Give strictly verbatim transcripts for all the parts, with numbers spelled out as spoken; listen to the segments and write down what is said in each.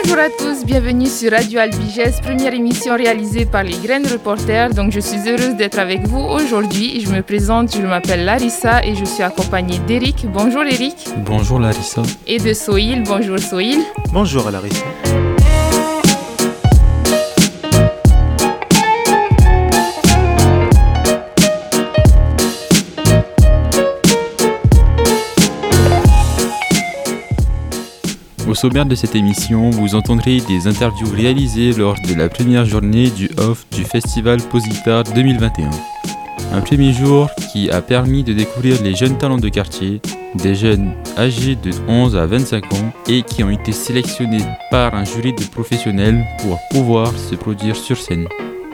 Bonjour à tous, bienvenue sur Radio Albigès, première émission réalisée par les Graines Reporters. Donc je suis heureuse d'être avec vous aujourd'hui. Je me présente, je m'appelle Larissa et je suis accompagnée d'Eric. Bonjour Eric. Bonjour Larissa. Et de Sohil. Bonjour Sohil. Bonjour Larissa. Au sommaire de cette émission, vous entendrez des interviews réalisées lors de la première journée du off du festival Pause-Guitare deux mille vingt et un. Un premier jour qui a permis de découvrir les jeunes talents de quartier, des jeunes âgés de onze à vingt-cinq ans et qui ont été sélectionnés par un jury de professionnels pour pouvoir se produire sur scène.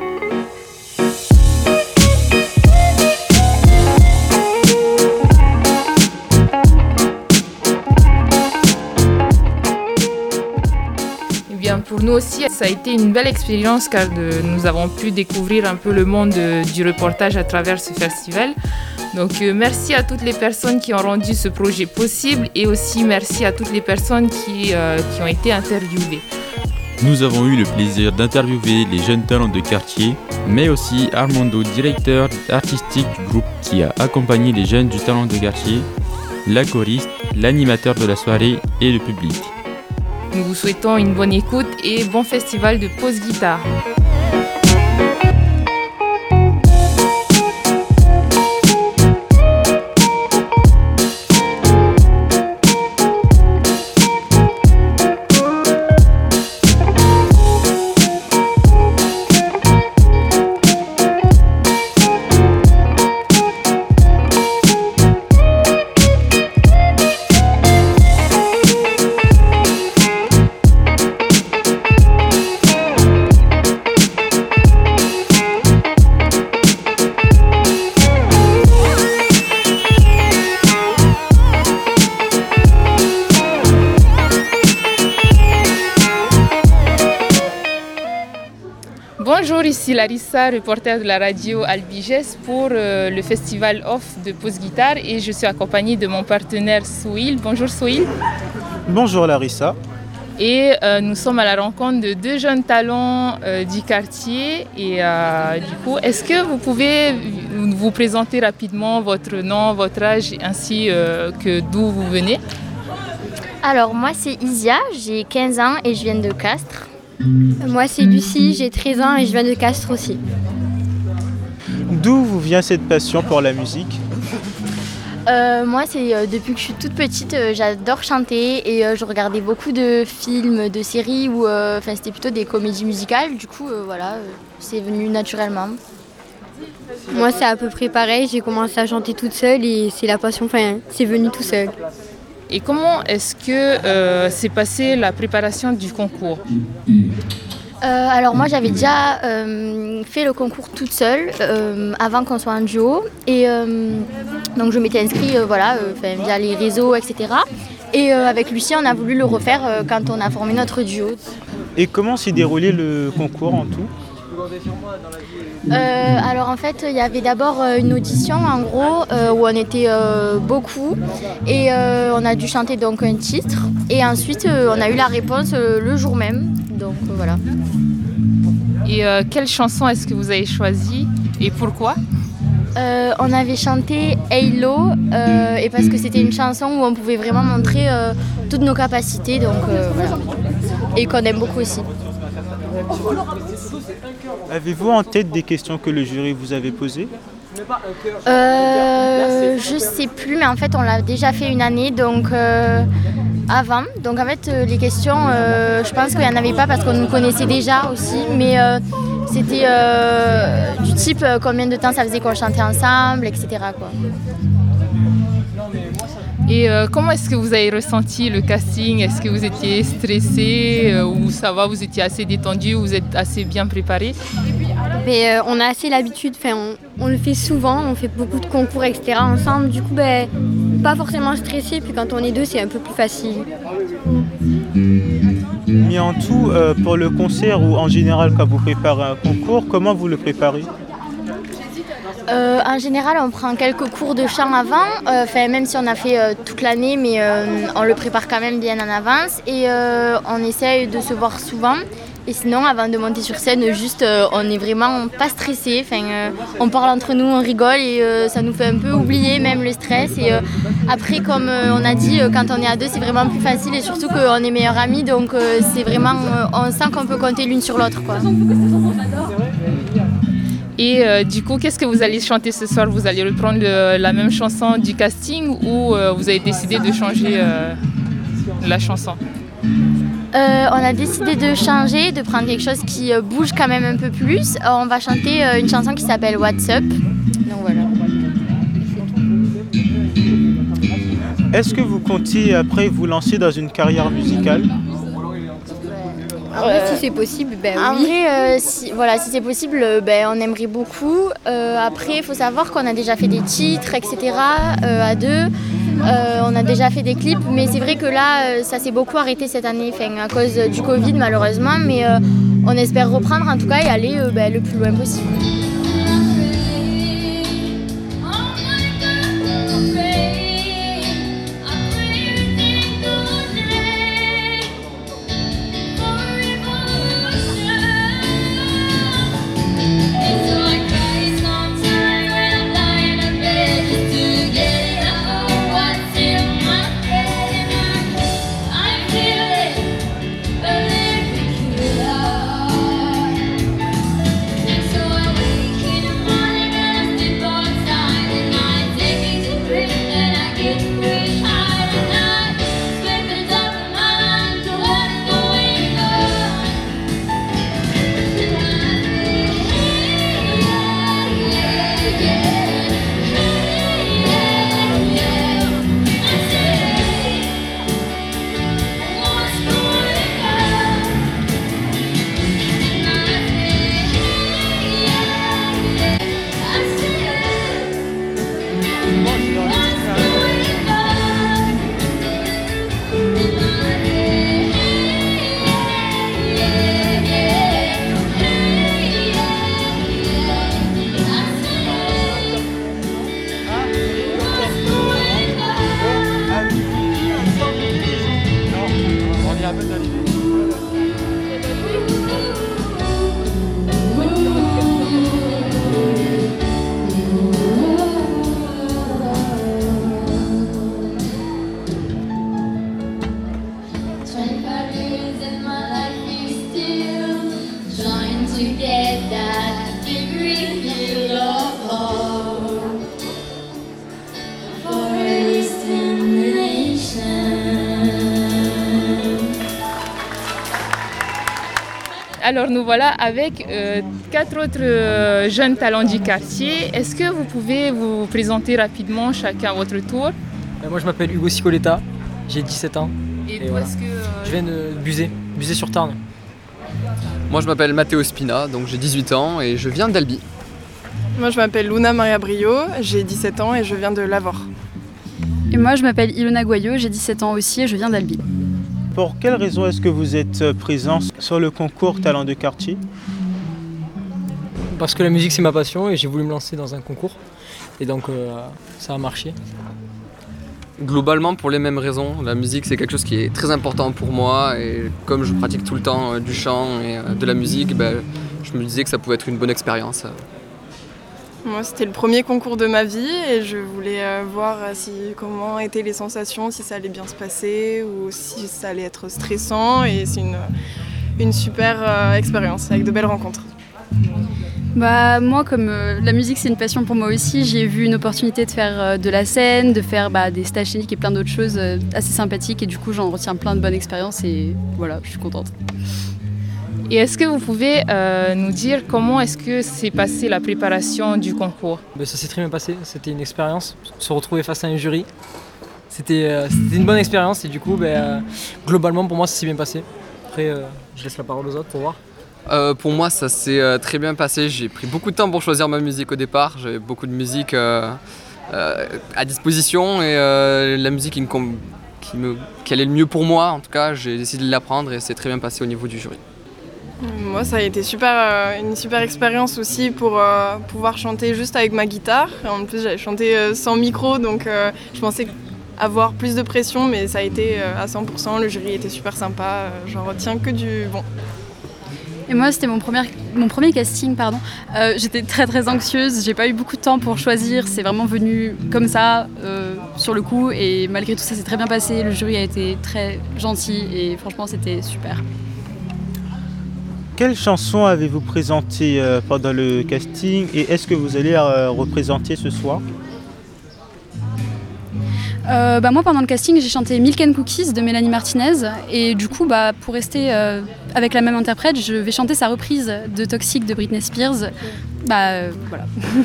Pour nous aussi, ça a été une belle expérience car de, nous avons pu découvrir un peu le monde de, du reportage à travers ce festival. Donc euh, merci à toutes les personnes qui ont rendu ce projet possible et aussi merci à toutes les personnes qui, euh, qui ont été interviewées. Nous avons eu le plaisir d'interviewer les jeunes talents de quartier, mais aussi Armando, directeur artistique du groupe qui a accompagné les jeunes du talent de quartier, la choriste, l'animateur de la soirée et le public. Nous vous souhaitons une bonne écoute et bon festival de Pause-Guitare. Bonjour, ici Larissa, reporter de la radio Albigès pour euh, le festival off de Pause-Guitare et je suis accompagnée de mon partenaire Sohil. Bonjour Sohil. Bonjour Larissa. Et euh, nous sommes à la rencontre de deux jeunes talents euh, du quartier et euh, du coup, est-ce que vous pouvez vous présenter rapidement votre nom, votre âge ainsi euh, que d'où vous venez? Alors moi c'est Isia, j'ai quinze ans et je viens de Castres. Moi c'est Lucie, j'ai treize ans et je viens de Castres aussi. D'où vous vient cette passion pour la musique? euh, Moi c'est euh, depuis que je suis toute petite, euh, j'adore chanter et euh, je regardais beaucoup de films, de séries où euh, c'était plutôt des comédies musicales. Du coup euh, voilà, euh, c'est venu naturellement. Moi c'est à peu près pareil, j'ai commencé à chanter toute seule et c'est la passion, enfin c'est venu tout seul. Et comment est-ce que euh, s'est passée la préparation du concours? euh, Alors moi j'avais déjà euh, fait le concours toute seule euh, avant qu'on soit en duo. Et euh, donc je m'étais inscrite euh, voilà, euh, via les réseaux, et cetera. Et euh, avec Lucie on a voulu le refaire euh, quand on a formé notre duo. Et comment s'est déroulé le concours en tout? Euh, alors en fait il y avait d'abord euh, une audition en gros euh, où on était euh, beaucoup et euh, on a dû chanter donc un titre et ensuite euh, on a eu la réponse euh, le jour même, donc euh, voilà. Et euh, quelle chanson est-ce que vous avez choisie et pourquoi? euh, On avait chanté Halo euh, et parce que c'était une chanson où on pouvait vraiment montrer euh, toutes nos capacités, donc euh, voilà, et qu'on aime beaucoup aussi. Avez-vous en tête des questions que le jury vous avait posées? euh, Je sais plus, mais en fait on l'a déjà fait une année, donc euh, avant. Donc en fait euh, les questions, euh, je pense qu'il n'y en avait pas parce qu'on nous connaissait déjà aussi, mais euh, c'était euh, du type euh, combien de temps ça faisait qu'on chantait ensemble, et cetera quoi. Et euh, comment est-ce que vous avez ressenti le casting? Est-ce que vous étiez stressé euh, ou ça va, vous étiez assez détendu, vous êtes assez bien préparé? Mais, euh, on a assez l'habitude, on, on le fait souvent, on fait beaucoup de concours, et cetera ensemble. Du coup, ben, pas forcément stressé, puis quand on est deux, c'est un peu plus facile. Mais en tout, euh, pour le concert ou en général quand vous préparez un concours, comment vous le préparez? Euh, en général, on prend quelques cours de chant avant, euh, même si on a fait euh, toute l'année, mais euh, on le prépare quand même bien en avance. Et euh, on essaye de se voir souvent. Et sinon, avant de monter sur scène, juste, euh, on n'est vraiment pas stressé. Enfin, euh, on parle entre nous, on rigole et euh, ça nous fait un peu oublier même le stress. Et euh, après, comme euh, on a dit, euh, quand on est à deux, c'est vraiment plus facile et surtout qu'on est meilleurs amis. Donc, euh, c'est vraiment, euh, on sent qu'on peut compter l'une sur l'autre, quoi. Et euh, du coup, qu'est-ce que vous allez chanter ce soir? Vous allez reprendre le, la même chanson du casting ou euh, vous avez décidé de changer euh, la chanson? Euh, on a décidé de changer, de prendre quelque chose qui euh, bouge quand même un peu plus. Euh, on va chanter euh, une chanson qui s'appelle What's Up. Donc voilà. Est-ce que vous comptiez après vous lancer dans une carrière musicale? En vrai, si c'est possible, ben En oui. vrai, euh, si, voilà, si c'est possible, euh, ben, on aimerait beaucoup. Euh, après, il faut savoir qu'on a déjà fait des titres, et cetera euh, à deux. Euh, on a déjà fait des clips, mais c'est vrai que là, euh, ça s'est beaucoup arrêté cette année, à cause du Covid malheureusement. Mais euh, on espère reprendre en tout cas et aller euh, ben, le plus loin possible. Alors nous voilà avec euh, quatre autres euh, jeunes talents du quartier. Est-ce que vous pouvez vous présenter rapidement chacun à votre tour? Moi je m'appelle Hugo Sicoletta, j'ai dix-sept ans. Et, et d'où voilà. est-ce que... euh, Je viens de Buzet, Buzet-sur-Tarn. Moi je m'appelle Matteo Spina, donc j'ai dix-huit ans et je viens d'Albi. Moi je m'appelle Luna Maria Brio, j'ai dix-sept ans et je viens de Lavore. Et moi je m'appelle Ilona Goyot, j'ai dix-sept ans aussi et je viens d'Albi. Pour quelle raison est-ce que vous êtes présent sur le concours Talents de quartier? Parce que la musique c'est ma passion et j'ai voulu me lancer dans un concours. Et donc euh, ça a marché. Globalement pour les mêmes raisons, la musique c'est quelque chose qui est très important pour moi et comme je pratique tout le temps euh, du chant et euh, de la musique, ben, je me disais que ça pouvait être une bonne expérience. Moi c'était le premier concours de ma vie et je voulais euh, voir si, comment étaient les sensations, si ça allait bien se passer ou si ça allait être stressant, et c'est une, une super euh, expérience avec de belles rencontres. Bah, moi, comme euh, la musique c'est une passion pour moi aussi, j'ai vu une opportunité de faire euh, de la scène, de faire bah, des stages scéniques et plein d'autres choses euh, assez sympathiques, et du coup j'en retiens plein de bonnes expériences et voilà, je suis contente. Et est-ce que vous pouvez euh, nous dire comment est-ce que s'est passée la préparation du concours? Ben, ça s'est très bien passé, c'était une expérience, se retrouver face à un jury. C'était, euh, c'était une bonne expérience et du coup, ben, euh, globalement pour moi ça s'est bien passé. Après, euh, je laisse la parole aux autres pour voir. Euh, pour moi ça s'est euh, très bien passé, j'ai pris beaucoup de temps pour choisir ma musique au départ, j'avais beaucoup de musique euh, euh, à disposition et euh, la musique qui, me, qui, me, qui allait le mieux pour moi en tout cas, j'ai décidé de l'apprendre et c'est très bien passé au niveau du jury. Moi, ça a été super, euh, une super expérience aussi pour euh, pouvoir chanter juste avec ma guitare. En plus, j'avais chanté euh, sans micro, donc euh, je pensais avoir plus de pression, mais ça a été euh, à cent pour cent. Le jury était super sympa, euh, j'en retiens que du bon. Et moi, c'était mon premier, mon premier casting, pardon. Euh, j'étais très très anxieuse, j'ai pas eu beaucoup de temps pour choisir, c'est vraiment venu comme ça, euh, sur le coup, et malgré tout ça s'est très bien passé, le jury a été très gentil et franchement c'était super. Quelle chanson avez-vous présentée euh, pendant le casting et est-ce que vous allez euh, représenter ce soir? Euh, bah moi pendant le casting j'ai chanté Milk and Cookies de Mélanie Martinez et du coup bah, pour rester euh, avec la même interprète je vais chanter sa reprise de Toxic de Britney Spears. Bah euh, voilà.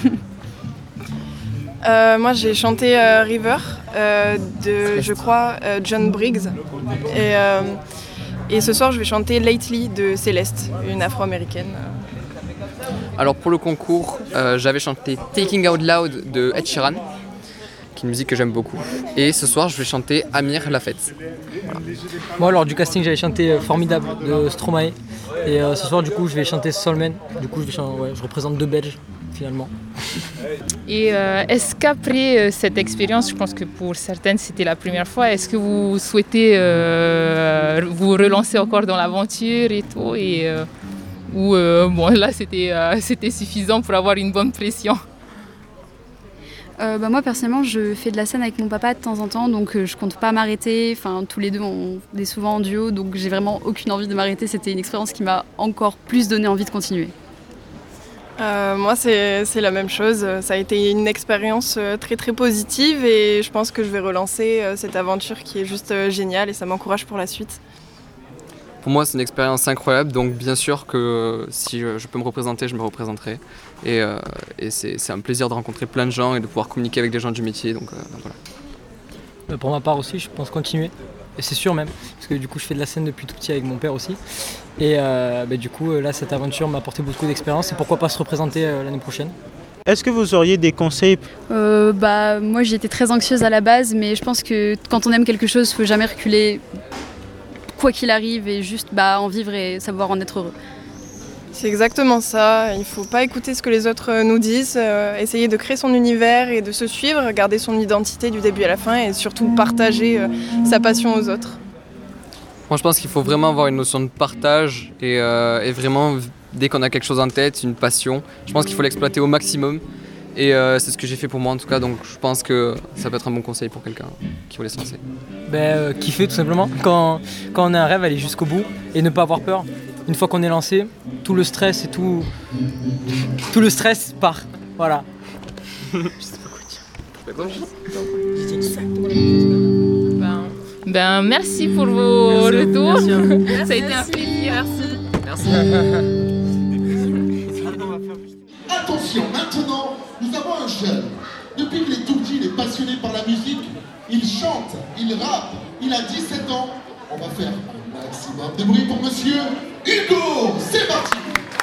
euh, moi j'ai chanté euh, River euh, de je crois euh, John Briggs et, euh, et ce soir je vais chanter Lately de Céleste, une afro-américaine. Alors pour le concours euh, j'avais chanté Taking Out Loud de Ed Sheeran, qui est une musique que j'aime beaucoup. Et ce soir, je vais chanter Amir La Fête. Voilà. Moi, lors du casting, j'avais chanté euh, Formidable de Stromae. Et euh, ce soir, du coup, je vais chanter Soulman. Du coup, je, vais chanter, ouais, je représente deux Belges, finalement. Et euh, est-ce qu'après euh, cette expérience, je pense que pour certaines, c'était la première fois, est-ce que vous souhaitez euh, vous relancer encore dans l'aventure et tout et, euh, ou euh, bon, là, c'était, euh, c'était suffisant pour avoir une bonne pression? Euh, bah moi personnellement je fais de la scène avec mon papa de temps en temps donc euh, je compte pas m'arrêter, enfin tous les deux on est souvent en duo donc j'ai vraiment aucune envie de m'arrêter, c'était une expérience qui m'a encore plus donné envie de continuer. Euh, moi c'est, c'est la même chose, ça a été une expérience très très positive et je pense que je vais relancer cette aventure qui est juste géniale et ça m'encourage pour la suite. Pour moi, c'est une expérience incroyable, donc bien sûr que si je, je peux me représenter, je me représenterai. Et, euh, et c'est, c'est un plaisir de rencontrer plein de gens et de pouvoir communiquer avec des gens du métier. Donc, euh, donc voilà. Euh, pour ma part aussi, je pense continuer. Et c'est sûr même, parce que du coup, je fais de la scène depuis tout petit avec mon père aussi. Et euh, bah, du coup, là, cette aventure m'a apporté beaucoup d'expérience. Et pourquoi pas se représenter euh, l'année prochaine. Est-ce que vous auriez des conseils? euh, bah, Moi, j'étais très anxieuse à la base, mais je pense que quand on aime quelque chose, il ne faut jamais reculer. Quoi qu'il arrive et juste bah, en vivre et savoir en être heureux. C'est exactement ça, il ne faut pas écouter ce que les autres nous disent, euh, essayer de créer son univers et de se suivre, garder son identité du début à la fin et surtout partager euh, sa passion aux autres. Moi je pense qu'il faut vraiment avoir une notion de partage et, euh, et vraiment dès qu'on a quelque chose en tête, une passion, je pense qu'il faut l'exploiter au maximum. Et euh, c'est ce que j'ai fait pour moi en tout cas, donc je pense que ça peut être un bon conseil pour quelqu'un qui voulait se lancer. Ben, euh, kiffer tout simplement. Quand, quand on a un rêve, aller jusqu'au bout et ne pas avoir peur. Une fois qu'on est lancé, tout le stress et tout, tout le stress part. Voilà. Je sais pas quoi dire. Ben, ben merci pour vos merci, retours. Merci. Ça a été un plaisir. Merci. Attention, maintenant, nous avons un jeune. Depuis qu'il est tout petit, il est passionné par la musique. Il chante, il rappe, il a dix-sept ans. On va faire un maximum de bruit pour monsieur Hugo. C'est parti.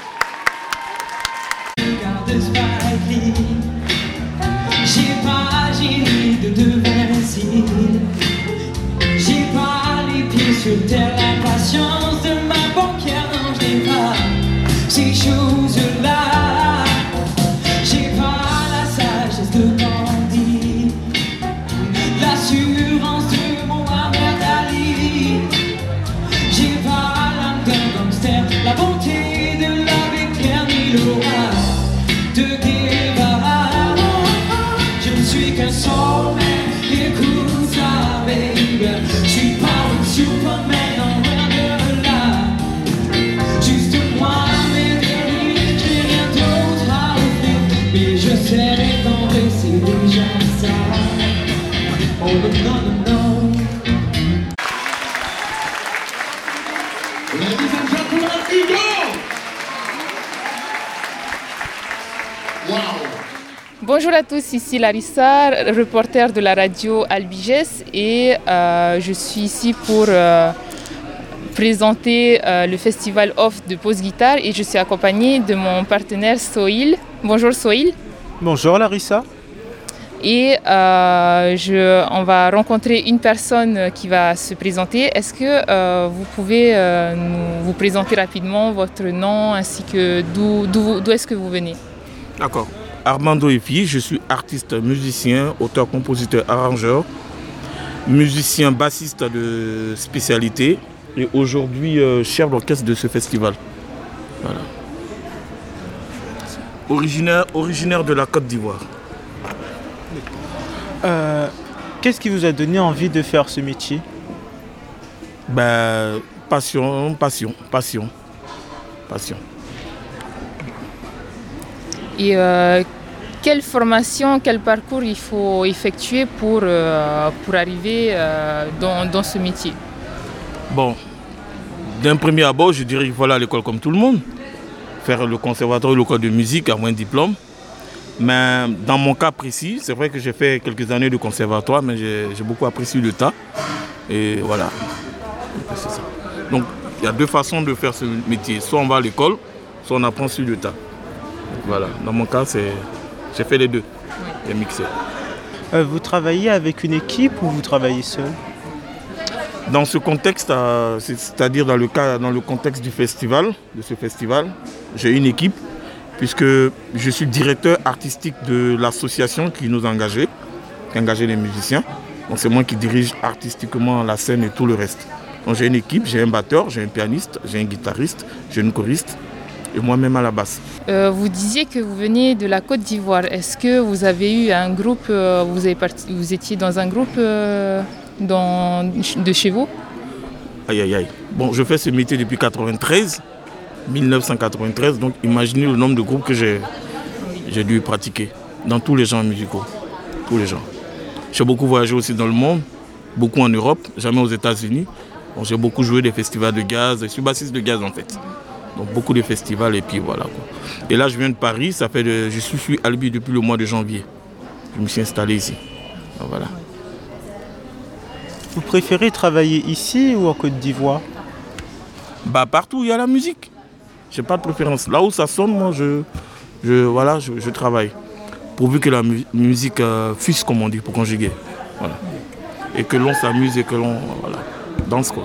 J'ai pas génie de devin ici. J'ai pas les pieds sur terre, la patience de ma banquière. Non, je n'ai pas ces choses-là. J'ai pas la sagesse de bandit, l'assurance de mon Ahmed Ali. J'ai pas l'âme d'un gangster, la bonté de l'abbé Pierre ni l'aura de Guevara. Je ne suis qu'un soulman, écoute ça, baby. Je suis pas un Superman, en rien de là. Juste moi, mes délires, j'ai rien d'autre à offrir. Mais je serai tendre, c'est déjà ça. Oh non, non, non. Ladies and gentlemen, Hugo. Wow. Bonjour à tous, ici Larissa, reporter de la radio Albiges et euh, je suis ici pour euh, présenter euh, le festival Off de Pause Guitare et je suis accompagnée de mon partenaire Soil. Bonjour Soil. Bonjour Larissa. Et euh, je, on va rencontrer une personne qui va se présenter. Est-ce que euh, vous pouvez euh, nous, vous présenter rapidement votre nom ainsi que d'où, d'où, d'où est-ce que vous venez? D'accord. Armando Efi, je suis artiste, musicien, auteur, compositeur, arrangeur, musicien, bassiste de spécialité et aujourd'hui euh, chef d'orchestre de ce festival. Voilà. Originaire, originaire de la Côte d'Ivoire. Euh, qu'est-ce qui vous a donné envie de faire ce métier? Ben, passion, passion, passion, passion. Et euh, quelle formation, quel parcours il faut effectuer pour, euh, pour arriver euh, dans, dans ce métier? Bon, d'un premier abord, je dirais qu'il faut aller à l'école comme tout le monde. Faire le conservatoire ou l'école de musique, avoir un diplôme. Mais dans mon cas précis, c'est vrai que j'ai fait quelques années de conservatoire, mais j'ai, j'ai beaucoup apprécié le tas. Et voilà. C'est ça. Donc, il y a deux façons de faire ce métier. Soit on va à l'école, soit on apprend sur le tas. Voilà. Dans mon cas, c'est... j'ai fait les deux. J'ai mixé. Euh, vous travaillez avec une équipe ou vous travaillez seul? Dans ce contexte, euh, c'est-à-dire dans le, cas, dans le contexte du festival, de ce festival, j'ai une équipe. Puisque je suis directeur artistique de l'association qui nous a engagés, qui a engagé les musiciens. Donc c'est moi qui dirige artistiquement la scène et tout le reste. Donc j'ai une équipe, j'ai un batteur, j'ai un pianiste, j'ai un guitariste, j'ai une choriste et moi-même à la basse. Euh, vous disiez que vous venez de la Côte d'Ivoire. Est-ce que vous avez eu un groupe, euh, vous, avez parti, vous étiez dans un groupe euh, dans, de chez vous? Aïe aïe aïe. Bon, je fais ce métier depuis quatre-vingt-treize. mille neuf cent quatre-vingt-treize, donc imaginez le nombre de groupes que j'ai, j'ai dû pratiquer dans tous les genres musicaux, tous les genres. J'ai beaucoup voyagé aussi dans le monde, beaucoup en Europe, jamais aux États-Unis. Donc j'ai beaucoup joué des festivals de gaz, je suis bassiste de gaz en fait. Donc beaucoup de festivals et puis voilà quoi. Et là je viens de Paris, ça fait de, je suis sur Albi depuis le mois de janvier. Je me suis installé ici. Donc voilà. Vous préférez travailler ici ou en Côte d'Ivoire? Bah partout où il y a la musique. J'ai pas de préférence. Là où ça sonne, moi, je, je, voilà, je, je travaille. Pourvu que la mu- musique euh, fuse, comme on dit, pour conjuguer. Voilà. Et que l'on s'amuse et que l'on voilà, danse, quoi.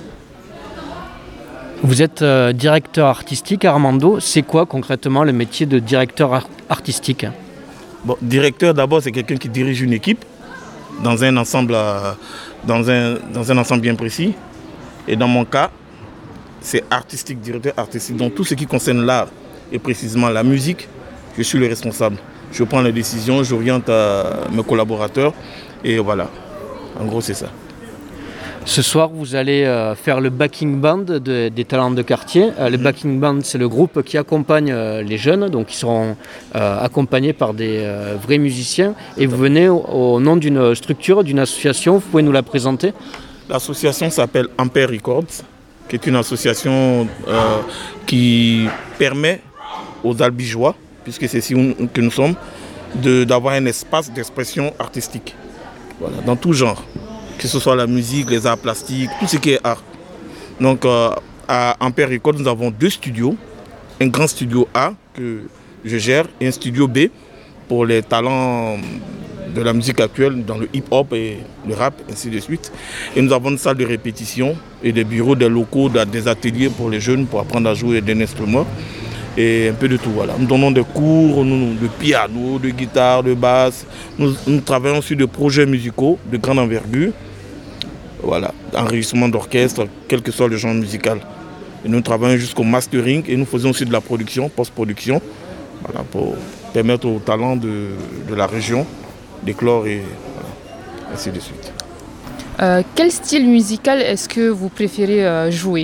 Vous êtes euh, directeur artistique, Armando. C'est quoi concrètement le métier de directeur ar- artistique? Bon, directeur, d'abord, c'est quelqu'un qui dirige une équipe dans un ensemble, euh, dans un, dans un ensemble bien précis. Et dans mon cas, c'est artistique, directeur artistique. Donc tout ce qui concerne l'art et précisément la musique, je suis le responsable. Je prends les décisions, j'oriente euh, mes collaborateurs et voilà. En gros, c'est ça. Ce soir, vous allez euh, faire le backing band de, des talents de quartier. Euh, le backing band, c'est le groupe qui accompagne euh, les jeunes, donc ils seront euh, accompagnés par des euh, vrais musiciens. Et vous venez au, au nom d'une structure, d'une association. Vous pouvez nous la présenter? L'association s'appelle Ampère Records, qui est une association euh, qui permet aux Albigeois, puisque c'est ici que nous sommes, de, d'avoir un espace d'expression artistique, voilà, dans tout genre, que ce soit la musique, les arts plastiques, tout ce qui est art. Donc euh, à Ampère Records, nous avons deux studios, un grand studio A que je gère et un studio B pour les talents de la musique actuelle dans le hip-hop et le rap, ainsi de suite. Et nous avons une salle de répétition et des bureaux, des locaux, des ateliers pour les jeunes pour apprendre à jouer d'un instrument et un peu de tout. Voilà. Nous donnons des cours nous, de piano, de guitare, de basse. Nous, nous travaillons sur des projets musicaux de grande envergure, voilà, enregistrement d'orchestre, quel que soit le genre musical. Et nous travaillons jusqu'au mastering et nous faisons aussi de la production, post-production, voilà, pour permettre aux talents de, de la région d'éclore et voilà, ainsi de suite. Euh, quel style musical est-ce que vous préférez euh, jouer?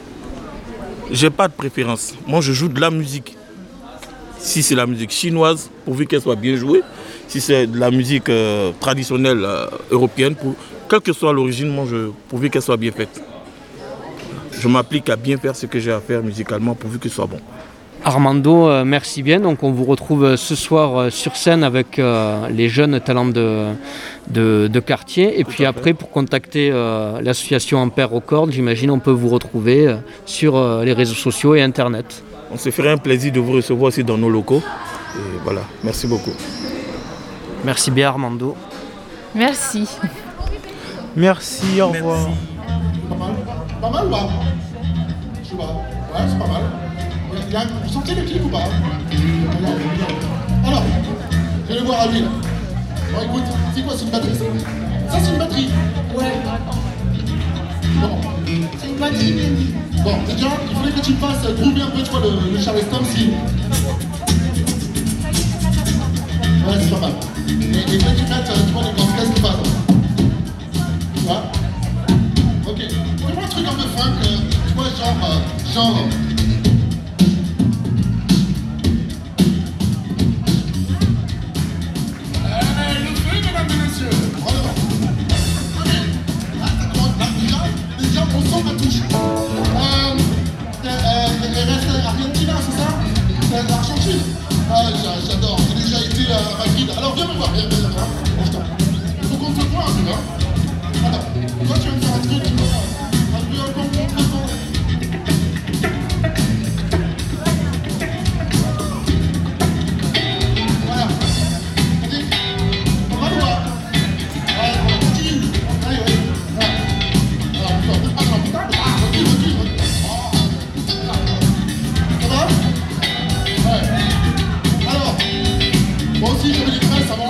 J'ai pas de préférence. Moi, je joue de la musique. Si c'est la musique chinoise, pourvu qu'elle soit bien jouée. Si c'est de la musique euh, traditionnelle euh, européenne, pour, quelle que soit l'origine, moi, je, pourvu qu'elle soit bien faite. Je m'applique à bien faire ce que j'ai à faire musicalement, pourvu que ce soit bon. Armando, euh, merci bien. Donc on vous retrouve ce soir euh, sur scène avec euh, les jeunes talents de, de, de quartier. Et Tout puis après, pour contacter euh, l'association Ampère Records, j'imagine on peut vous retrouver euh, sur euh, les réseaux sociaux et Internet. On se ferait un plaisir de vous recevoir aussi dans nos locaux. Et voilà, merci beaucoup. Merci bien Armando. Merci. Merci, au revoir. Pas mal Pas mal ou pas? Je sais pas. Ouais, c'est pas mal. Il y a- Vous sentez le clip ou pas? Alors, je vais le voir à lui là. Bon, écoute, c'est quoi, c'est une batterie ça? Ça, c'est une batterie? Ouais. Bon. C'est une batterie. Bon, déjà, il faudrait que tu me fasses groover un peu, tu vois, le, le Charleston si. Ouais, c'est pas mal. Et il faudrait que tu mettes, tu vois, les grandes caisses qui passent. Tu vois? Ok. Fais-moi un truc un peu funk, euh, tu vois, genre. Euh, genre. Euh, le feu, mesdames et messieurs. Voilà. Ok. Là, ça commence. Là, déjà, déjà, on sent ma touche. Euh. Euh. euh reste Argentina, c'est ça? C'est l'Argentine. Ah, j'a- j'adore. J'ai déjà été à Madrid. Alors, viens me voir. Viens, viens, viens. Bon, je t'en- il faut qu'on se voit un peu, hein. Attends, toi tu vas me faire un truc, tu vois, un peu un peu contre ton... Voilà. Ok. On va le voir. Ouais, on continue. Allez, ouais. Ouais. Alors, on sort. Ah non, putain. Ah, recule, recule, recule. Oh. Ça va? Ouais. Alors, moi aussi j'avais des tresses avant.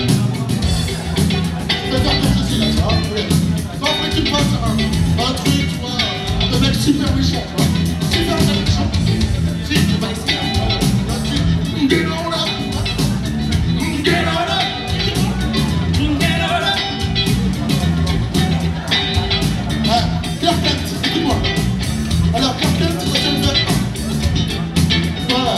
Je vais faire comme ceci là, tu vois. Ouais. Toi, après tu me fasses un, un truc, tu vois, de mec super méchant, tu vois. Super méchant. Si, je vais essayer. Là, tu... Get on up. Get on up. Get on up. Ouais, Clark Kent, écoute-moi. Alors, Clark Kent, tu vas me faire un. Voilà.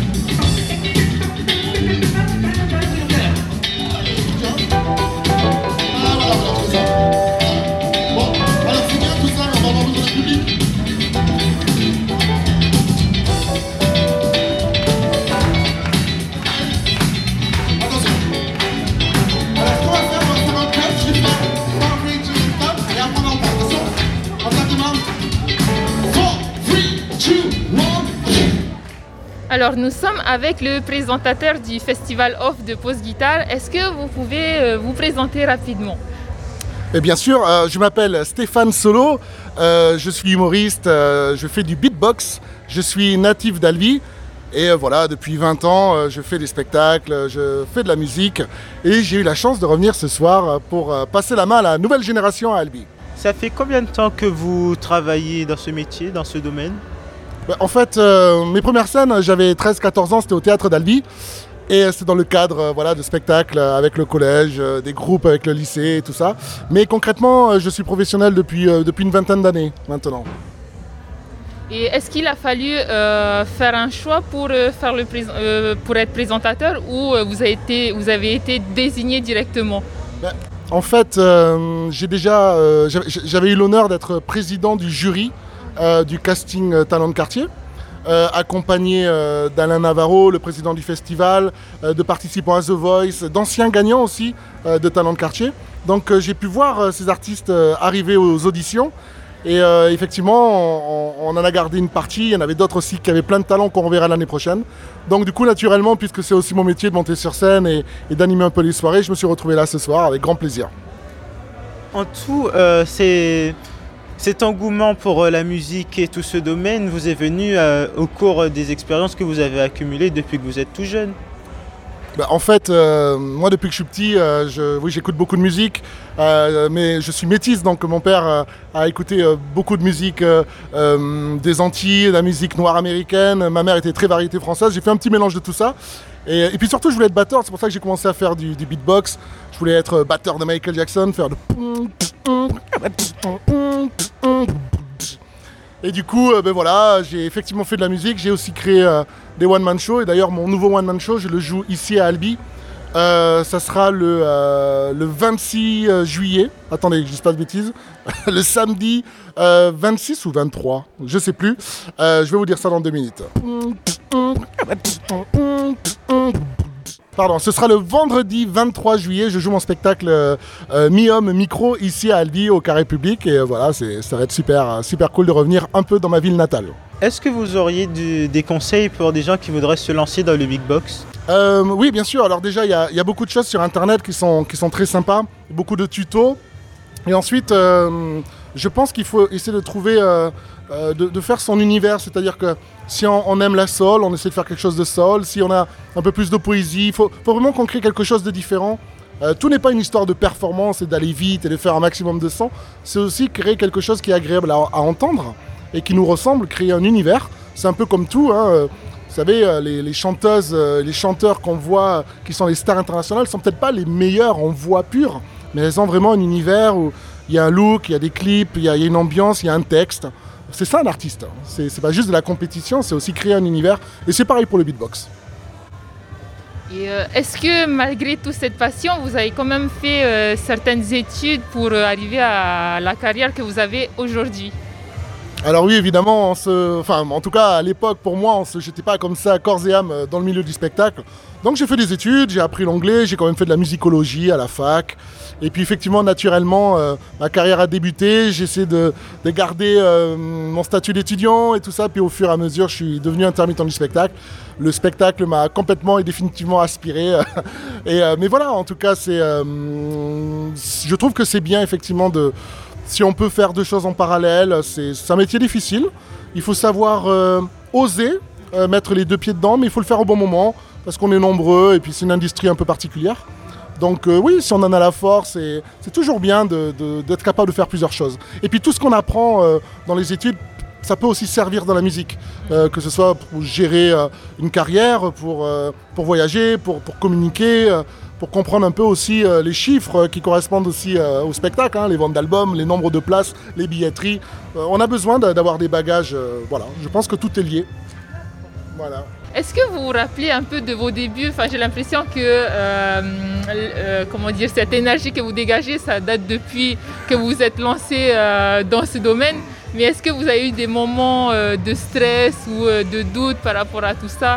Alors, nous sommes avec le présentateur du Festival Off de Pause Guitare. Est-ce que vous pouvez euh, vous présenter rapidement? Et bien sûr, euh, je m'appelle Stéphane Solo, euh, je suis humoriste, euh, je fais du beatbox, je suis natif d'Albi et euh, voilà, depuis vingt ans, euh, je fais des spectacles, je fais de la musique et j'ai eu la chance de revenir ce soir pour euh, passer la main à la nouvelle génération à Albi. Ça fait combien de temps que vous travaillez dans ce métier, dans ce domaine? Bah, en fait, euh, mes premières scènes, j'avais treize quatorze ans, c'était au théâtre d'Albi. Et c'est dans le cadre euh, voilà, de spectacles avec le collège, euh, des groupes avec le lycée et tout ça. Mais concrètement, euh, je suis professionnel depuis, euh, depuis une vingtaine d'années maintenant. Et est-ce qu'il a fallu euh, faire un choix pour, euh, faire le prés- euh, pour être présentateur ou euh, vous, avez été, vous avez été désigné directement? Ben, en fait, euh, j'ai déjà, euh, j'avais, j'avais eu l'honneur d'être président du jury euh, du casting euh, Talent de Quartier. Euh, accompagné euh, d'Alain Navarro, le président du festival, euh, de participants à The Voice, d'anciens gagnants aussi euh, de Talent de Quartier. Donc euh, j'ai pu voir euh, ces artistes euh, arriver aux auditions et euh, effectivement on, on en a gardé une partie, il y en avait d'autres aussi qui avaient plein de talents qu'on reverra l'année prochaine. Donc du coup naturellement, puisque c'est aussi mon métier de monter sur scène et, et d'animer un peu les soirées, je me suis retrouvé là ce soir avec grand plaisir. En tout, euh, c'est... Cet engouement pour la musique et tout ce domaine vous est venu euh, au cours des expériences que vous avez accumulées depuis que vous êtes tout jeune? Bah, en fait, euh, moi depuis que je suis petit, euh, je, oui, j'écoute beaucoup de musique, euh, mais je suis métisse, donc mon père euh, a écouté euh, beaucoup de musique euh, euh, des Antilles, de la musique noire américaine, ma mère était très variété française, j'ai fait un petit mélange de tout ça. Et, et puis surtout, je voulais être batteur, c'est pour ça que j'ai commencé à faire du, du beatbox. Je voulais être batteur de Michael Jackson, faire de... Et du coup, euh, ben voilà, j'ai effectivement fait de la musique, j'ai aussi créé euh, des one-man shows. Et d'ailleurs, mon nouveau one-man show, je le joue ici à Albi. Euh, ça sera le, euh, le vingt-six juillet. Attendez, je ne dis pas de bêtises. Le samedi euh, vingt-six ou vingt-trois, je ne sais plus. Euh, je vais vous dire ça dans deux minutes. Pardon, ce sera le vendredi vingt-trois juillet. Je joue mon spectacle euh, euh, Mi-Homme, Mi-Cro ici à Albi, au Carré Public. Et euh, voilà, c'est, ça va être super, super cool de revenir un peu dans ma ville natale. Est-ce que vous auriez du, des conseils pour des gens qui voudraient se lancer dans le big box? euh, Oui, bien sûr. Alors déjà, il y, y a beaucoup de choses sur Internet qui sont, qui sont très sympas. Beaucoup de tutos. Et ensuite, euh, je pense qu'il faut essayer de trouver... Euh, Euh, de, de faire son univers, c'est-à-dire que si on, on aime la soul, on essaie de faire quelque chose de soul. Si on a un peu plus de poésie, il faut, faut vraiment qu'on crée quelque chose de différent. Euh, tout n'est pas une histoire de performance et d'aller vite et de faire un maximum de son. C'est aussi créer quelque chose qui est agréable à, à entendre et qui nous ressemble, créer un univers. C'est un peu comme tout, hein. Vous savez, les, les chanteuses, les chanteurs qu'on voit, qui sont les stars internationales, ne sont peut-être pas les meilleurs en voix pure, mais elles ont vraiment un univers où il y a un look, il y a des clips, il y a, il y a une ambiance, il y a un texte. C'est ça un artiste, c'est, c'est pas juste de la compétition, c'est aussi créer un univers. Et c'est pareil pour le beatbox. Et euh, est-ce que malgré toute cette passion, vous avez quand même fait euh, certaines études pour euh, arriver à la carrière que vous avez aujourd'hui? Alors oui, évidemment, on se... enfin, en tout cas à l'époque, pour moi, on se... j'étais pas comme ça corps et âme dans le milieu du spectacle. Donc j'ai fait des études, j'ai appris l'anglais, j'ai quand même fait de la musicologie à la fac. Et puis effectivement, naturellement, euh, ma carrière a débuté, j'essaie de, de garder euh, mon statut d'étudiant et tout ça. Puis au fur et à mesure, je suis devenu intermittent du spectacle. Le spectacle m'a complètement et définitivement aspiré. et, euh, mais voilà, en tout cas, c'est, euh, je trouve que c'est bien effectivement de... Si on peut faire deux choses en parallèle, c'est, c'est un métier difficile. Il faut savoir euh, oser euh, mettre les deux pieds dedans, mais il faut le faire au bon moment, parce qu'on est nombreux et puis c'est une industrie un peu particulière. Donc euh, oui, si on en a la force, et, c'est toujours bien de, de, d'être capable de faire plusieurs choses. Et puis tout ce qu'on apprend euh, dans les études, ça peut aussi servir dans la musique, euh, que ce soit pour gérer euh, une carrière, pour, euh, pour voyager, pour, pour communiquer, euh, pour comprendre un peu aussi euh, les chiffres qui correspondent aussi euh, au spectacle, hein, les ventes d'albums, les nombres de places, les billetteries. Euh, on a besoin d'avoir des bagages, euh, voilà. Je pense que tout est lié. Voilà. Est-ce que vous vous rappelez un peu de vos débuts? Enfin, j'ai l'impression que euh, euh, comment dire, cette énergie que vous dégagez, ça date depuis que vous vous êtes lancé euh, dans ce domaine. Mais est-ce que vous avez eu des moments euh, de stress ou euh, de doute par rapport à tout ça?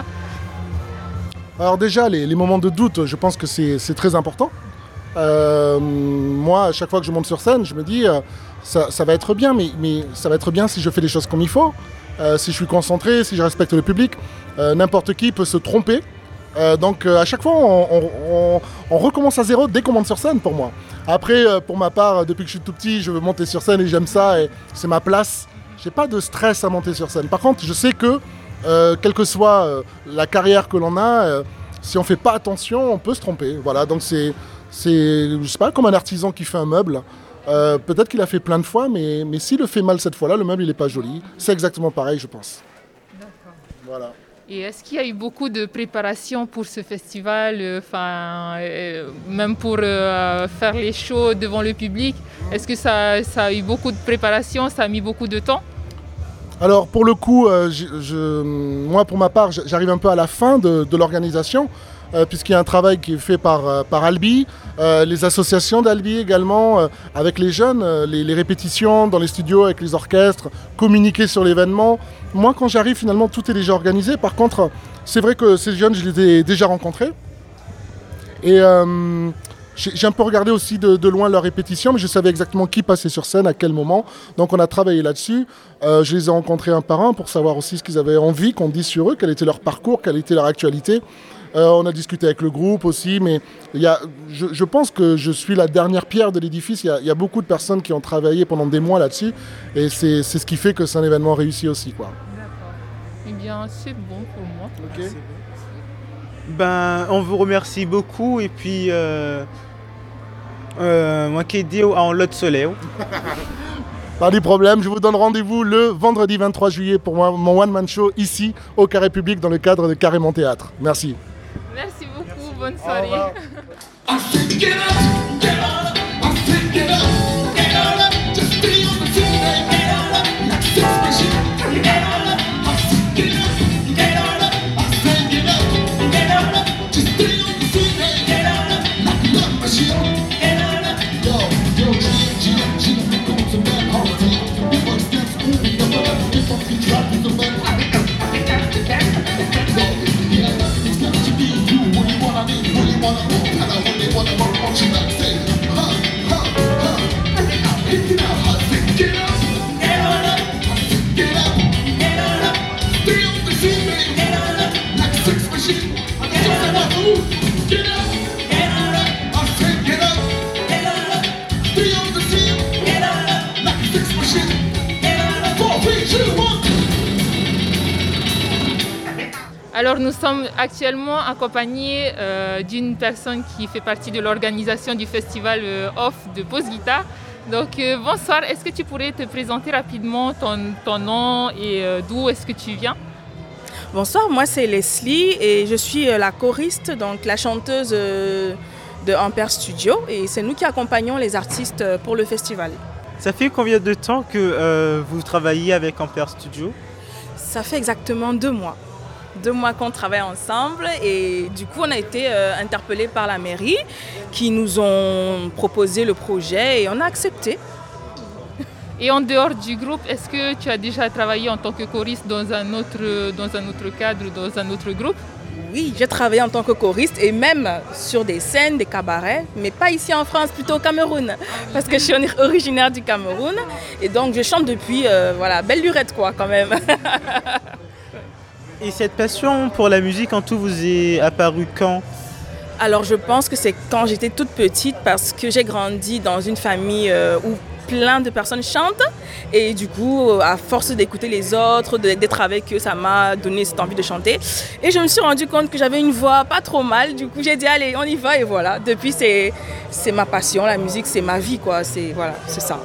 Alors déjà, les, les moments de doute, je pense que c'est, c'est très important. Euh, moi, à chaque fois que je monte sur scène, je me dis, euh, ça, ça va être bien, mais, mais ça va être bien si je fais les choses comme il faut, euh, si je suis concentré, si je respecte le public. Euh, n'importe qui peut se tromper. Euh, donc euh, à chaque fois, on, on, on, on recommence à zéro dès qu'on monte sur scène pour moi. Après, euh, pour ma part, depuis que je suis tout petit, je veux monter sur scène et j'aime ça et c'est ma place. J'ai pas de stress à monter sur scène. Par contre, je sais que, euh, quelle que soit euh, la carrière que l'on a, euh, si on fait pas attention, on peut se tromper. Voilà, donc c'est, c'est je sais pas, comme un artisan qui fait un meuble. Euh, peut-être qu'il a fait plein de fois, mais, mais s'il le fait mal cette fois-là, le meuble il est pas joli. C'est exactement pareil, je pense. D'accord. Voilà. Et est-ce qu'il y a eu beaucoup de préparation pour ce festival, enfin, euh, même pour euh, faire les shows devant le public? Est-ce que ça, ça a eu beaucoup de préparation, ça a mis beaucoup de temps? Alors pour le coup, euh, je, je, moi pour ma part, j'arrive un peu à la fin de, de l'organisation, euh, puisqu'il y a un travail qui est fait par, euh, par Albi, euh, les associations d'Albi également, euh, avec les jeunes, euh, les, les répétitions dans les studios avec les orchestres, communiquer sur l'événement. Moi quand j'arrive finalement tout est déjà organisé. Par contre, c'est vrai que ces jeunes, je les ai déjà rencontrés. Et euh, j'ai, j'ai un peu regardé aussi de, de loin leurs répétitions, mais je savais exactement qui passait sur scène, à quel moment. Donc on a travaillé là-dessus. Euh, je les ai rencontrés un par un pour savoir aussi ce qu'ils avaient envie qu'on dise sur eux, quel était leur parcours, quelle était leur actualité. Euh, on a discuté avec le groupe aussi, mais il y a, je, je pense que je suis la dernière pierre de l'édifice. Il y a, il y a beaucoup de personnes qui ont travaillé pendant des mois là-dessus, et c'est, c'est ce qui fait que c'est un événement réussi aussi, quoi. D'accord. Eh bien, c'est bon pour moi. Ok. Ben, on vous remercie beaucoup, et puis euh, euh, moi qui ai dit en lot de soleil. Pas de problème, je vous donne rendez-vous le vendredi vingt-trois juillet pour moi, mon one-man show ici au Carré Public dans le cadre de Carrément Théâtre. Merci. Merci beaucoup, bonne soirée. I need Alors nous sommes actuellement accompagnés euh, d'une personne qui fait partie de l'organisation du festival euh, Off de Pose Guitare. Donc euh, bonsoir, est-ce que tu pourrais te présenter rapidement ton, ton nom et euh, d'où est-ce que tu viens? Bonsoir, moi c'est Leslie et je suis la choriste, donc la chanteuse de Ampère Studio, et c'est nous qui accompagnons les artistes pour le festival. Ça fait combien de temps que euh, vous travaillez avec Ampère Studio? Ça fait exactement deux mois. Deux mois qu'on travaille ensemble et du coup on a été euh, interpellés par la mairie qui nous ont proposé le projet et on a accepté. Et en dehors du groupe, est-ce que tu as déjà travaillé en tant que choriste dans un autre, dans un autre cadre, dans un autre groupe? Oui, j'ai travaillé en tant que choriste et même sur des scènes, des cabarets, mais pas ici en France, plutôt au Cameroun, parce que je suis originaire du Cameroun et donc je chante depuis, euh, voilà, belle lurette quoi quand même. Et cette passion pour la musique en tout vous est apparue quand? Alors je pense que c'est quand j'étais toute petite parce que j'ai grandi dans une famille euh, où plein de personnes chantent et du coup à force d'écouter les autres, d'être avec eux, ça m'a donné cette envie de chanter et je me suis rendu compte que j'avais une voix pas trop mal, du coup j'ai dit allez on y va et voilà, depuis c'est, c'est ma passion, la musique c'est ma vie quoi, c'est, voilà, c'est ça.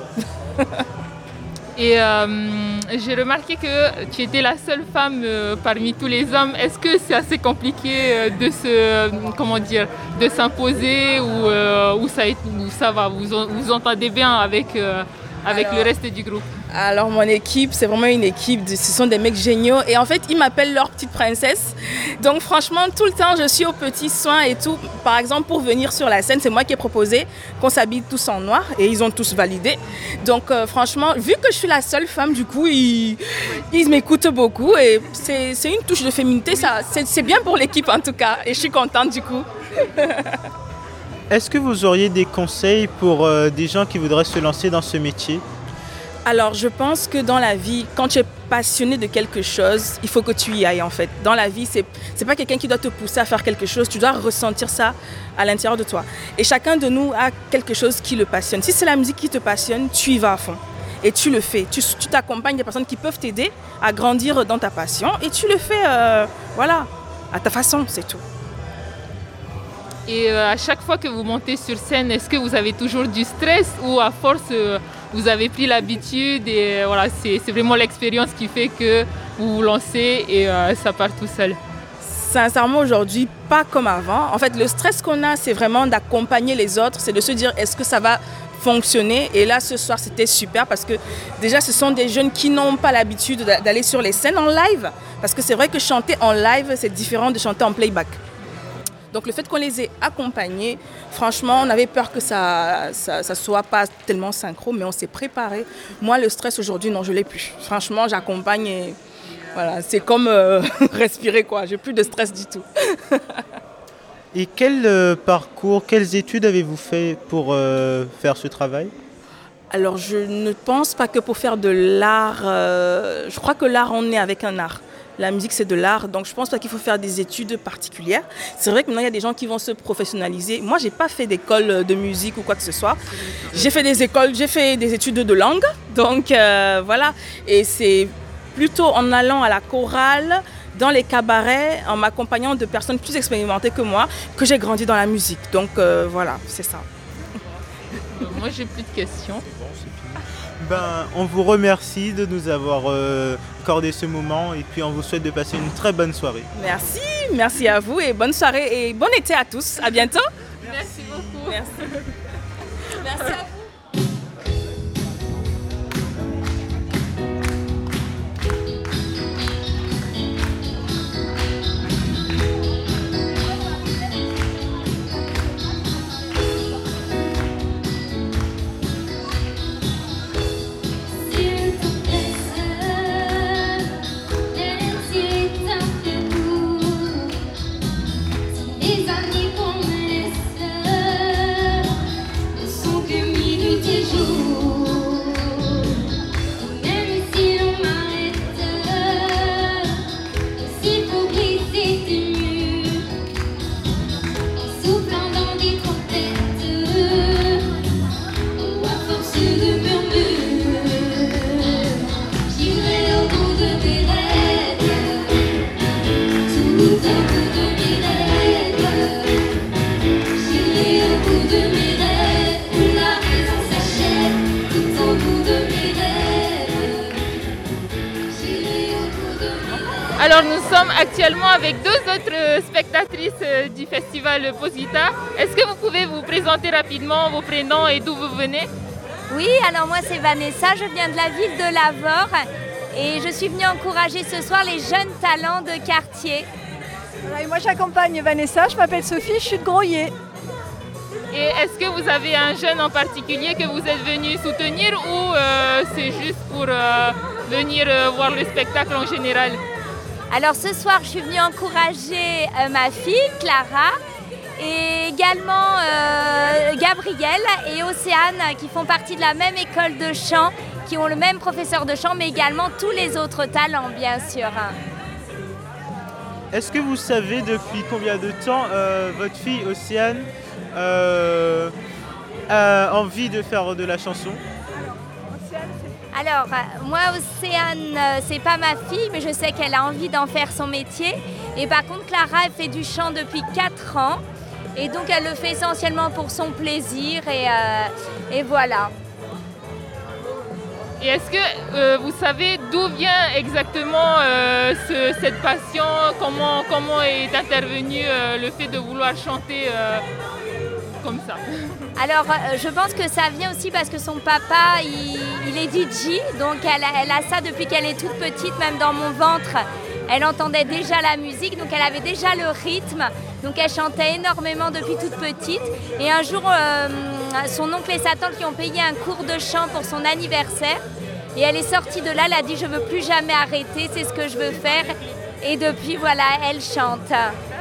Et euh, j'ai remarqué que tu étais la seule femme euh, parmi tous les hommes. Est-ce que c'est assez compliqué euh, de se, euh, comment dire, de s'imposer ou, euh, ou, ça, ou ça va, vous vous entendez bien avec, euh, avec alors, le reste du groupe? Alors mon équipe, c'est vraiment une équipe, de, ce sont des mecs géniaux et en fait ils m'appellent leur petite princesse. Donc franchement tout le temps je suis aux petits soins et tout. Par exemple pour venir sur la scène, c'est moi qui ai proposé qu'on s'habille tous en noir et ils ont tous validé. Donc euh, franchement vu que je suis la seule femme du coup ils, ils m'écoutent beaucoup et c'est, c'est une touche de féminité, ça, c'est, c'est bien pour l'équipe en tout cas et je suis contente du coup. Est-ce que vous auriez des conseils pour euh, des gens qui voudraient se lancer dans ce métier? Alors je pense que dans la vie, quand tu es passionné de quelque chose, il faut que tu y ailles en fait. Dans la vie, c'est c'est pas quelqu'un qui doit te pousser à faire quelque chose, tu dois ressentir ça à l'intérieur de toi. Et chacun de nous a quelque chose qui le passionne. Si c'est la musique qui te passionne, tu y vas à fond. Et tu le fais. Tu, tu t'accompagnes des personnes qui peuvent t'aider à grandir dans ta passion et tu le fais, euh, voilà, à ta façon, c'est tout. Et euh, à chaque fois que vous montez sur scène, est-ce que vous avez toujours du stress ou à force euh, vous avez pris l'habitude et euh, voilà, c'est, c'est vraiment l'expérience qui fait que vous vous lancez et euh, ça part tout seul? Sincèrement aujourd'hui, pas comme avant. En fait, le stress qu'on a, c'est vraiment d'accompagner les autres, c'est de se dire est-ce que ça va fonctionner. Et là, ce soir, c'était super parce que déjà, ce sont des jeunes qui n'ont pas l'habitude d'aller sur les scènes en live. Parce que c'est vrai que chanter en live, c'est différent de chanter en playback. Donc le fait qu'on les ait accompagnés, franchement, on avait peur que ça ça, ça soit pas tellement synchro, mais on s'est préparé. Moi, le stress aujourd'hui, non, je l'ai plus. Franchement, j'accompagne et voilà, c'est comme euh, respirer quoi. J'ai plus de stress du tout. Et quel euh, parcours, quelles études avez-vous fait pour euh, faire ce travail? Alors, je ne pense pas que pour faire de l'art, euh, je crois que l'art, on est avec un art. La musique, c'est de l'art, donc je pense pas qu'il faut faire des études particulières. C'est vrai que maintenant, il y a des gens qui vont se professionnaliser. Moi, je n'ai pas fait d'école de musique ou quoi que ce soit. J'ai fait des écoles, j'ai fait des études de langue, donc euh, voilà. Et c'est plutôt en allant à la chorale, dans les cabarets, en m'accompagnant de personnes plus expérimentées que moi, que j'ai grandi dans la musique. Donc euh, voilà, c'est ça. Moi, j'ai plus de questions. Ben, on vous remercie de nous avoir euh, accordé ce moment et puis on vous souhaite de passer une très bonne soirée. Merci, merci à vous et bonne soirée et bon été à tous. À bientôt. Merci beaucoup. Merci. Merci à vous. Les années qu'on me laisse ne sont que mille. Alors nous sommes actuellement avec deux autres spectatrices du festival Posguitar. Est-ce que vous pouvez vous présenter rapidement vos prénoms et d'où vous venez? Oui, alors moi c'est Vanessa, je viens de la ville de Lavore et je suis venue encourager ce soir les jeunes talents de quartier. Et moi j'accompagne Vanessa, je m'appelle Sophie, je suis de Groyer. Et est-ce que vous avez un jeune en particulier que vous êtes venu soutenir ou euh, c'est juste pour euh, venir euh, voir le spectacle en général? Alors ce soir je suis venue encourager euh, ma fille Clara et également euh, Gabrielle et Océane qui font partie de la même école de chant, qui ont le même professeur de chant mais également tous les autres talents bien sûr. Est-ce que vous savez depuis combien de temps euh, votre fille Océane euh, a envie de faire de la chanson? Alors, euh, moi, Océane, euh, c'est pas ma fille, mais je sais qu'elle a envie d'en faire son métier. Et par contre, Clara, elle fait du chant depuis quatre ans. Et donc, elle le fait essentiellement pour son plaisir. Et, euh, et voilà. Et est-ce que euh, vous savez d'où vient exactement euh, ce, cette passion? Comment, comment est intervenu euh, le fait de vouloir chanter euh, comme ça? Alors, euh, je pense que ça vient aussi parce que son papa, il, il est D J. Donc, elle, elle a ça depuis qu'elle est toute petite, même dans mon ventre. Elle entendait déjà la musique, donc elle avait déjà le rythme. Donc, elle chantait énormément depuis toute petite. Et un jour, euh, son oncle et sa tante lui ont payé un cours de chant pour son anniversaire. Et elle est sortie de là, elle a dit « je ne veux plus jamais arrêter, c'est ce que je veux faire ». Et depuis, voilà, elle chante.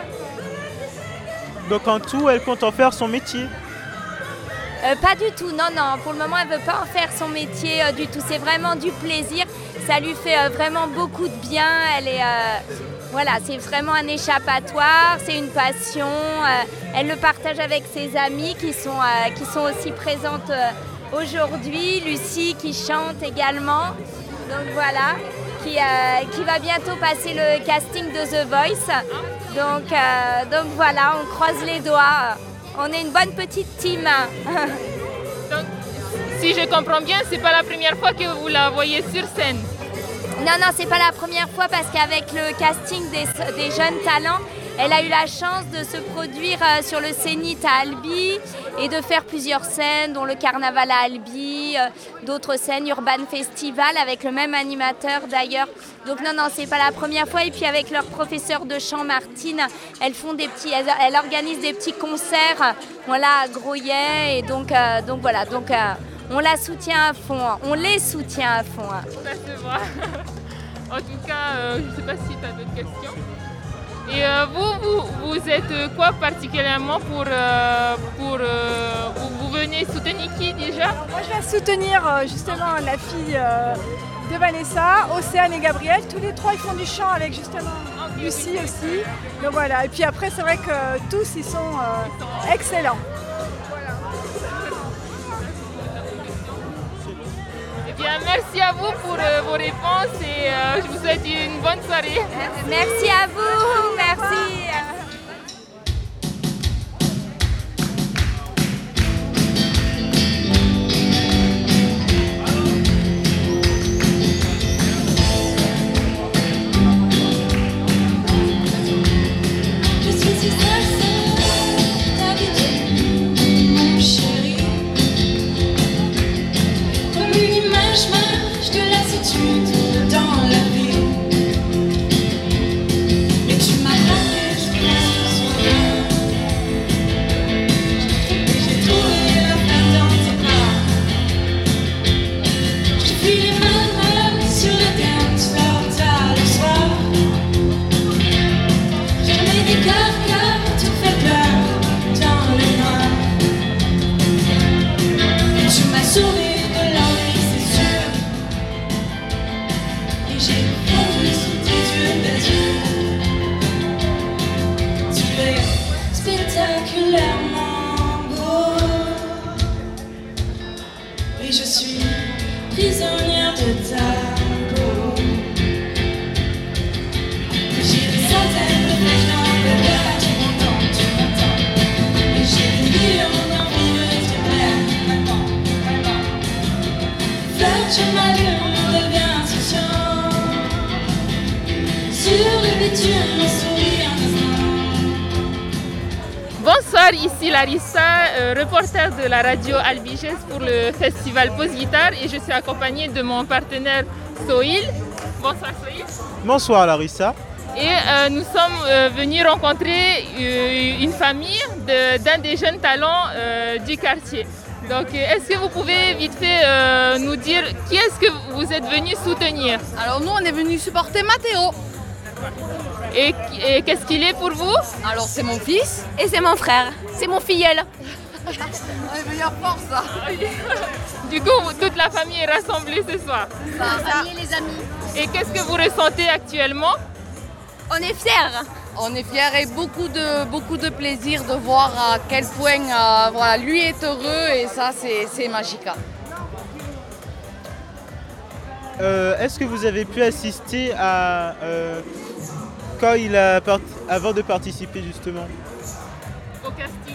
Donc en tout, elle compte en faire son métier? Euh, pas du tout, non, non. Pour le moment, elle ne veut pas en faire son métier euh, du tout. C'est vraiment du plaisir. Ça lui fait euh, vraiment beaucoup de bien. Elle est, euh, voilà, c'est vraiment un échappatoire, c'est une passion. Euh, elle le partage avec ses amies qui sont, euh, qui sont aussi présentes euh, aujourd'hui. Lucie qui chante également. Donc voilà, qui, euh, qui va bientôt passer le casting de The Voice. Donc, euh, donc voilà, on croise les doigts. On est une bonne petite team. Donc, si je comprends bien, c'est pas la première fois que vous la voyez sur scène. Non, non, c'est pas la première fois parce qu'avec le casting des, des jeunes talents, elle a eu la chance de se produire euh, sur le Zénith à Albi et de faire plusieurs scènes, dont le Carnaval à Albi, euh, d'autres scènes, Urban Festival, avec le même animateur d'ailleurs. Donc non, non, c'est pas la première fois. Et puis avec leur professeur de chant, Martine, elles font des petits, elles, elles organisent des petits concerts, voilà, à Groyer. Et donc, euh, donc voilà, donc euh, on la soutient à fond, on les soutient à fond. Ça se voit. En tout cas, euh, je ne sais pas si tu as d'autres questions. Et euh, vous, vous, vous êtes quoi particulièrement pour... Euh, pour euh, vous, vous venez soutenir qui déjà? Alors, moi, je viens soutenir euh, justement la fille euh, de Vanessa, Océane et Gabrielle. Tous les trois, ils font du chant avec justement Lucie aussi. Donc voilà. Et puis après, c'est vrai que tous, ils sont euh, excellents. Eh bien, merci à vous pour euh, vos réponses et euh, je vous souhaite une bonne soirée. Merci à vous, merci. Je m'allume, on devient insouciant. Sur ici Larissa, euh, reporter de la radio Albiges pour le festival Pause Guitare et je suis accompagnée de mon partenaire Sohil. Bonsoir Sohil. Bonsoir Larissa. Et euh, nous sommes euh, venus rencontrer euh, une famille de, d'un des jeunes talents euh, du quartier. Donc euh, est-ce que vous pouvez vite fait euh, nous dire qui est-ce que vous êtes venus soutenir? Alors nous on est venus supporter Mathéo. Et, et qu'est-ce qu'il est pour vous? Alors c'est mon fils. Et c'est mon frère, c'est mon filleul. On est venus à force là. Du coup, toute la famille est rassemblée ce soir. Ça, la famille et les amis. Et qu'est-ce que vous ressentez actuellement? On est fiers. On est fiers et beaucoup de, beaucoup de plaisir de voir à quel point euh, voilà, lui est heureux et ça c'est, c'est magique. Euh, est-ce que vous avez pu assister à euh, quand il a part... avant de participer justement au casting?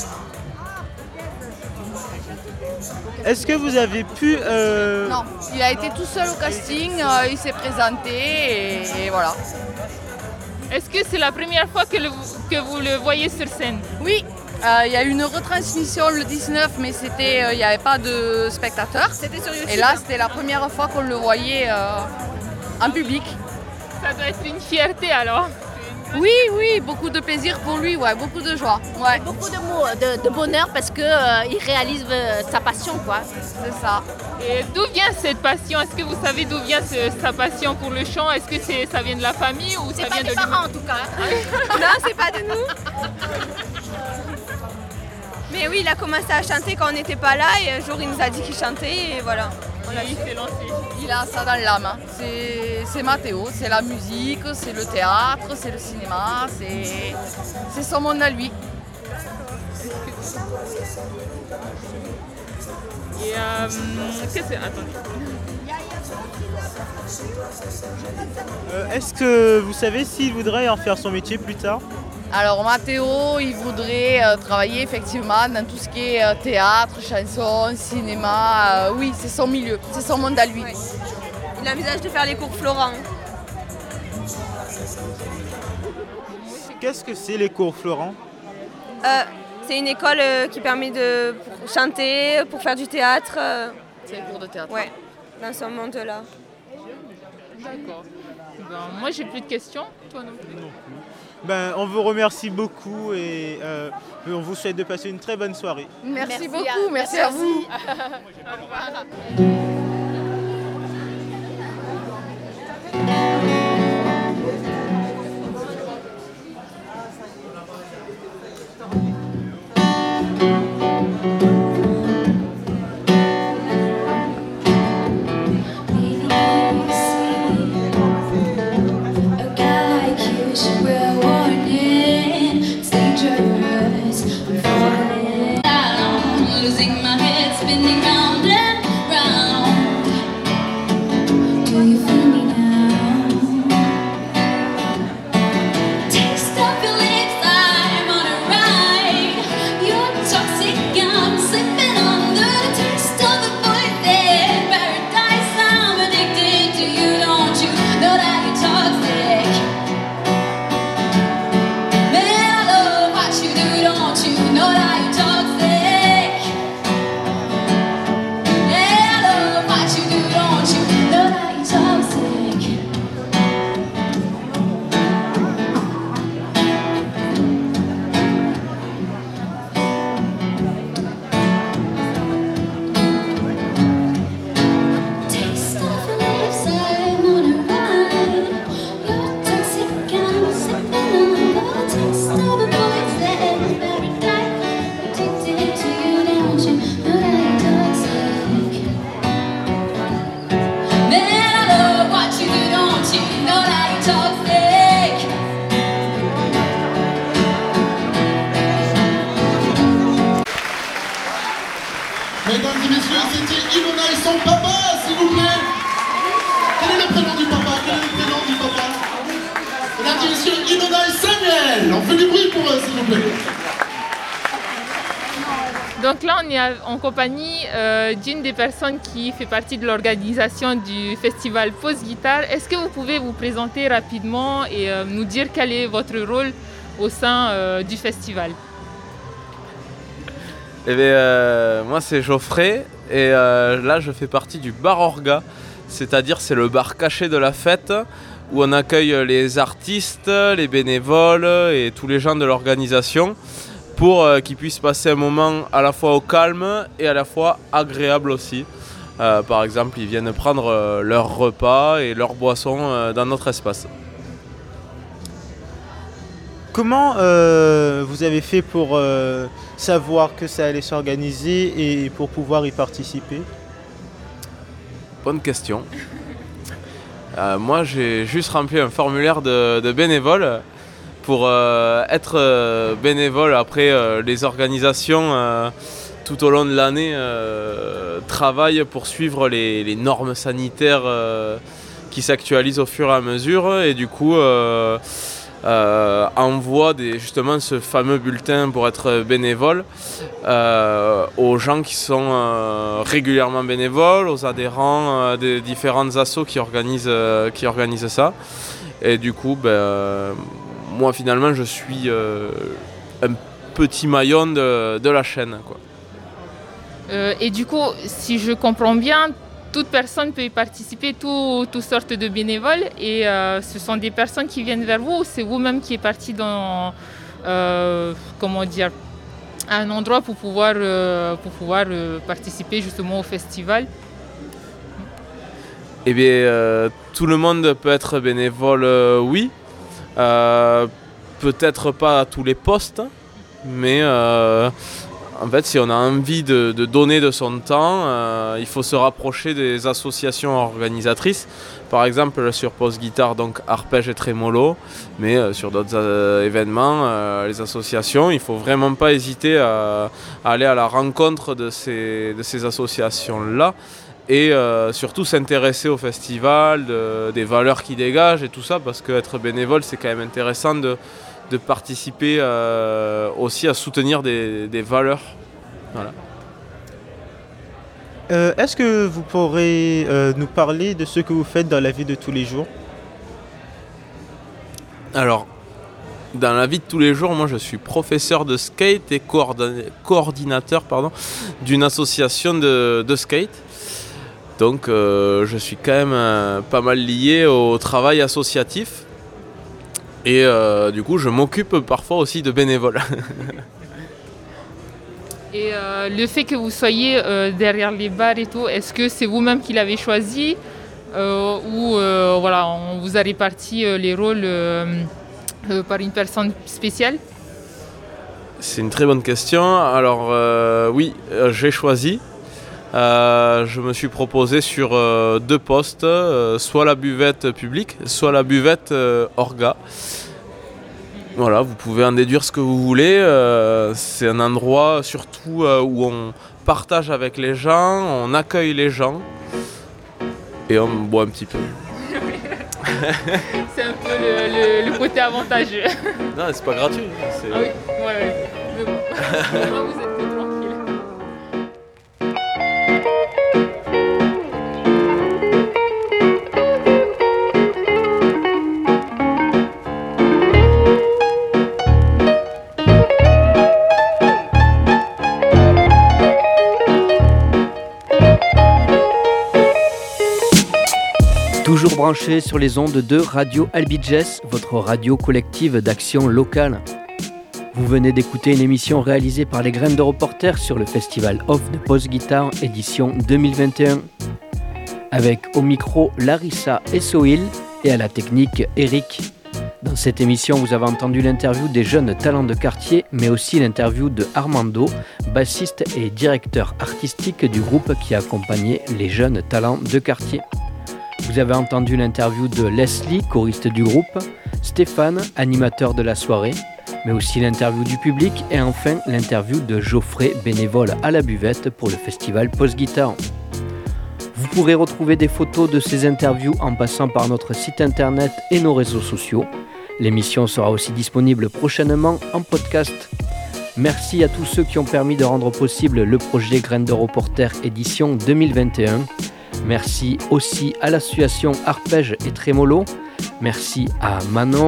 Est-ce que vous avez pu euh... Non, il a été tout seul au casting, euh, il s'est présenté et, et voilà. Est-ce que c'est la première fois que, le, que vous le voyez sur scène? Oui, euh, il y a eu une retransmission le dix-neuf, mais c'était, euh, il n'y avait pas de spectateurs. C'était sur YouTube. Et là, c'était la première fois qu'on le voyait euh, en public. Ça doit être une fierté alors. Oui, oui, beaucoup de plaisir pour lui, ouais, beaucoup de joie. Ouais. Beaucoup de mots, de, de bonheur parce qu'il euh, réalise euh, sa passion, quoi. C'est ça. Et d'où vient cette passion? Est-ce que vous savez d'où vient ce, sa passion pour le chant? Est-ce que c'est, ça vient de la famille ou c'est ça pas vient des de parents en tout cas. Non, c'est pas de nous. Mais oui, il a commencé à chanter quand on n'était pas là et un jour il nous a dit qu'il chantait et voilà. On a s'est lancé. Il a ça dans l'âme. Hein. C'est, c'est Mathéo, c'est la musique, c'est le théâtre, c'est le cinéma, c'est, c'est son monde à lui. Et euh, qu'est-ce que... Attendez. Euh, est-ce que vous savez s'il voudrait en faire son métier plus tard? Alors Mathéo, il voudrait euh, travailler effectivement dans tout ce qui est euh, théâtre, chanson, cinéma. Euh, oui, c'est son milieu, c'est son monde à lui. Oui. Il envisage de faire les cours Florent. Qu'est-ce que c'est les cours Florent? euh, C'est une école euh, qui permet de pour chanter, pour faire du théâtre. Euh... C'est les cours de théâtre. Ouais, dans ce monde-là. D'accord. Ben, moi j'ai plus de questions, toi non plus. Non plus. Ben, on vous remercie beaucoup et euh, on vous souhaite de passer une très bonne soirée. Merci, merci beaucoup, à, merci, merci à vous. Au revoir. Mesdames et messieurs, c'était Ilona et son papa, s'il vous plaît. Quel est le prénom du papa? Quel est le prénom du papa? Mesdames et messieurs, Ilona et Samuel. On fait du bruit pour eux, s'il vous plaît. Donc là, on est en compagnie euh, d'une des personnes qui fait partie de l'organisation du festival Pause Guitare. Est-ce que vous pouvez vous présenter rapidement et euh, nous dire quel est votre rôle au sein euh, du festival? Eh bien, euh, moi c'est Geoffrey et euh, là je fais partie du bar Orga, c'est-à-dire c'est le bar caché de la fête où on accueille les artistes, les bénévoles et tous les gens de l'organisation pour euh, qu'ils puissent passer un moment à la fois au calme et à la fois agréable aussi. Euh, par exemple, ils viennent prendre euh, leur repas et leur boisson euh, dans notre espace. Comment euh, vous avez fait pour euh, savoir que ça allait s'organiser et pour pouvoir y participer? Bonne question. Euh, moi, j'ai juste rempli un formulaire de, de bénévole pour euh, être euh, bénévole. Après, euh, les organisations, euh, tout au long de l'année, euh, travaillent pour suivre les, les normes sanitaires euh, qui s'actualisent au fur et à mesure. Et du coup, euh, euh, envoie des, justement ce fameux bulletin pour être bénévole euh, aux gens qui sont euh, régulièrement bénévoles, aux adhérents euh, des différentes assos qui organisent, euh, qui organisent ça. Et du coup, ben, euh, moi finalement je suis euh, un petit maillon de, de la chaîne, quoi. Euh, et du coup, si je comprends bien, toute personne peut y participer, tout, toutes sortes de bénévoles, et euh, ce sont des personnes qui viennent vers vous, ou c'est vous-même qui êtes parti dans, euh, comment dire, un endroit pour pouvoir, euh, pour pouvoir euh, participer justement au festival? Eh bien, euh, tout le monde peut être bénévole, euh, oui. Euh, peut-être pas à tous les postes, mais euh, en fait, si on a envie de, de donner de son temps, euh, il faut se rapprocher des associations organisatrices. Par exemple, sur Pause Guitare, donc arpège et trémolo, mais euh, sur d'autres euh, événements, euh, les associations, il ne faut vraiment pas hésiter à, à aller à la rencontre de ces, de ces associations-là. Et euh, surtout s'intéresser au festival, de, des valeurs qu'il dégage et tout ça, parce qu'être bénévole, c'est quand même intéressant de, de participer euh, aussi à soutenir des, des valeurs. Voilà. Euh, est-ce que vous pourrez euh, nous parler de ce que vous faites dans la vie de tous les jours? Alors, dans la vie de tous les jours, moi je suis professeur de skate et coordonn- coordinateur pardon, d'une association de, de skate. Donc euh, je suis quand même euh, pas mal lié au travail associatif. Et euh, du coup, je m'occupe parfois aussi de bénévoles. Et euh, le fait que vous soyez euh, derrière les bars et tout, est-ce que c'est vous-même qui l'avez choisi euh, ou euh, voilà, on vous a réparti euh, les rôles euh, euh, par une personne spéciale? C'est une très bonne question. Alors euh, oui, euh, j'ai choisi. Euh, je me suis proposé sur euh, deux postes, euh, soit la buvette publique, soit la buvette euh, Orga. Voilà, vous pouvez en déduire ce que vous voulez. Euh, c'est un endroit surtout euh, où on partage avec les gens, on accueille les gens et on boit un petit peu. C'est un peu le, le, le côté avantageux. Non, c'est pas gratuit. C'est... Ah oui, ouais, ouais. Mais bon, là, vous êtes plus tranquille. Toujours branché sur les ondes de Radio Albiges, votre radio collective d'action locale. Vous venez d'écouter une émission réalisée par les Graines de Reporter sur le festival Off de Pause Guitare édition deux mille vingt et un. Avec au micro Larissa et Sohil et à la technique Eric. Dans cette émission, vous avez entendu l'interview des jeunes talents de quartier, mais aussi l'interview de Armando, bassiste et directeur artistique du groupe qui a accompagné les jeunes talents de quartier. Vous avez entendu l'interview de Leslie, choriste du groupe, Stéphane, animateur de la soirée, mais aussi l'interview du public et enfin l'interview de Geoffrey, bénévole à la buvette pour le festival Pause Guitare. Vous pourrez retrouver des photos de ces interviews en passant par notre site internet et nos réseaux sociaux. L'émission sera aussi disponible prochainement en podcast. Merci à tous ceux qui ont permis de rendre possible le projet Graines de Reporter édition deux mille vingt et un. Merci aussi à l'association Arpège et Trémolo. Merci à Manon,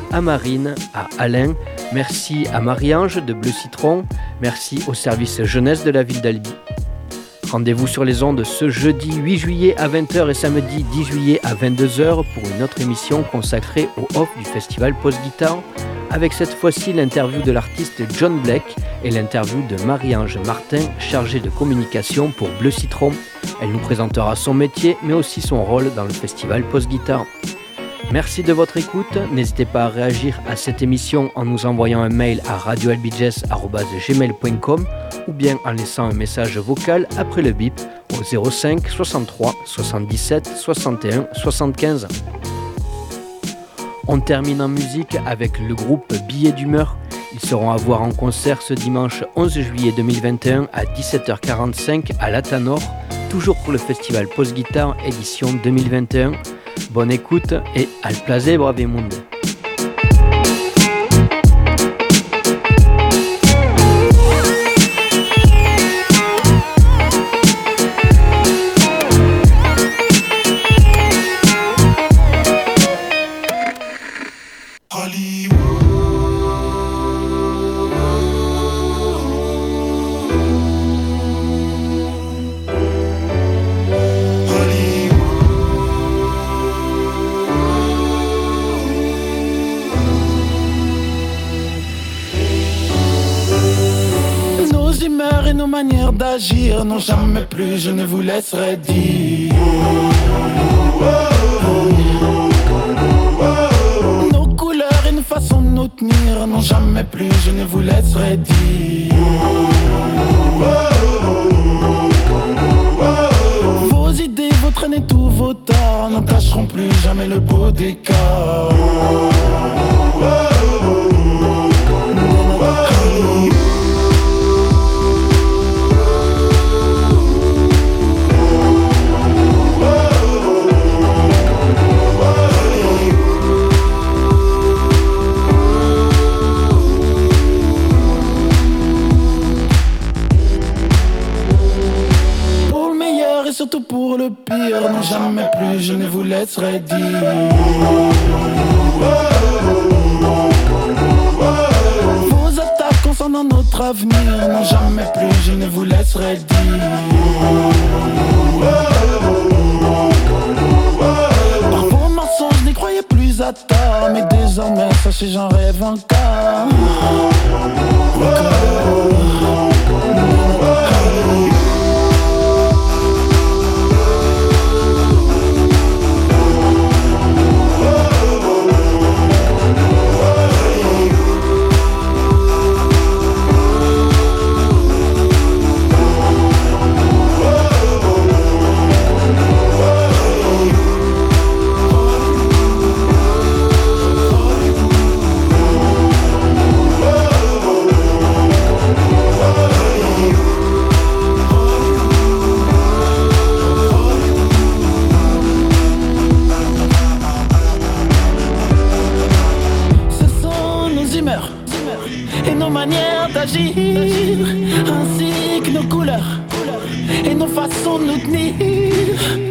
à Marine, à Alain, merci à Marie-Ange de Bleu Citron, merci au service jeunesse de la ville d'Albi. Rendez-vous sur les ondes ce jeudi huit juillet à vingt heures et samedi dix juillet à vingt-deux heures pour une autre émission consacrée au off du festival Post-Guitare, avec cette fois-ci l'interview de l'artiste John Black et l'interview de Marie-Ange Martin, chargée de communication pour Bleu Citron. Elle nous présentera son métier, mais aussi son rôle dans le festival Post-Guitare. Merci de votre écoute. N'hésitez pas à réagir à cette émission en nous envoyant un mail à radio albigès arobase gmail point com ou bien en laissant un message vocal après le bip au zéro cinq soixante-trois soixante-dix-sept soixante et un soixante-quinze. On termine en musique avec le groupe Billets d'humeur. Ils seront à voir en concert ce dimanche onze juillet deux mille vingt et un à dix-sept heures quarante-cinq à l'Atanor, toujours pour le festival Post-Guitare édition deux mille vingt et un. Bonne écoute et al plaisir bravemundo. Nos manières d'agir, non jamais plus je ne vous laisserai dire. Nos couleurs et nos façons de nous tenir, non jamais plus je ne vous laisserai dire. Vos idées, vos traînes et tous vos torts n'entacheront plus jamais le beau décor. Surtout pour le pire, non jamais plus je ne vous laisserai dire. Vos attaques concernant notre avenir, non jamais plus je ne vous laisserai dire. Par vos mensonges, n'y croyez plus à tort, mais désormais sachez j'en rêve encore. Et nos manières d'agir, ainsi que nos couleurs et nos façons de nous tenir.